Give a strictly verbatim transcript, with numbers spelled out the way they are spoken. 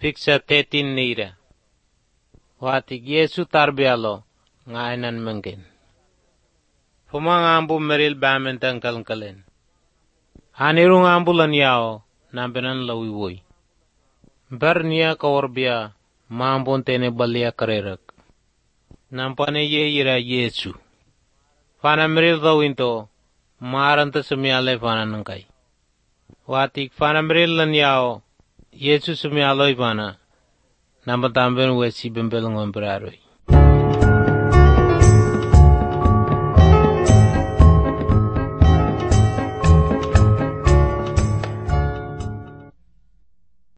Picture thirteen nira. Watik Yesu tarbialo ngainan mengkin. Pumangambu meril bamentang kalkalen. Anirung ambulan yao nampenan lawiwoy. Bernia kaorbia mampun tene balia karerak. Nampane ye ira Yesu. Fana meril dawinto maranta sumiale fana nangkai. Watik fana meril lan yao Yesu sumialoi fana. Nampak tampen wesi bembel ngomperaroi.